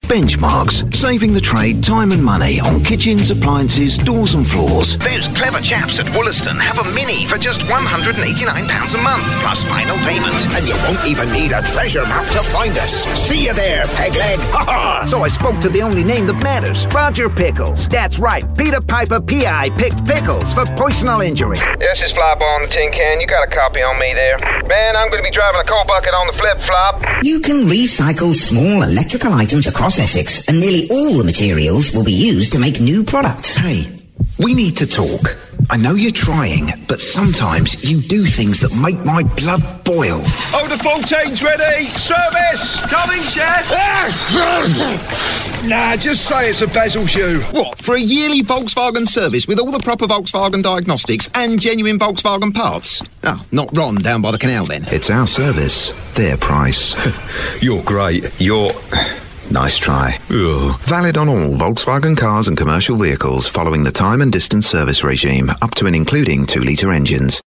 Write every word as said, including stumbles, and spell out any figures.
Benchmarks, saving the trade time and money on kitchens, appliances, doors and floors. Those clever chaps at Wollaston have a Mini for just one hundred eighty-nine pounds a month, plus final payment. And you won't even need a treasure map to find us. See you there, Pegleg. Ha ha! So I spoke to the only name that matters, Roger Pickles. That's right, Peter Piper P I picked Pickles for personal injury. Yes, it's Flyboy on the tin can. You got a copy on me there. Man, I'm going to be driving a coal bucket on the flip-flop. You can recycle small electrical items across Essex, and nearly all the materials will be used to make new products. Hey, we need to talk. I know you're trying, but sometimes you do things that make my blood boil. Oh, the fourteen's ready! Service! Coming, chef! Nah, just say it's a Basil shoe. What, for a yearly Volkswagen service with all the proper Volkswagen diagnostics and genuine Volkswagen parts? Oh, not Ron down by the canal then. It's our service, their price. You're great. You're... Nice try. Ugh. Valid on all Volkswagen cars and commercial vehicles following the time and distance service regime, up to and including two litre engines.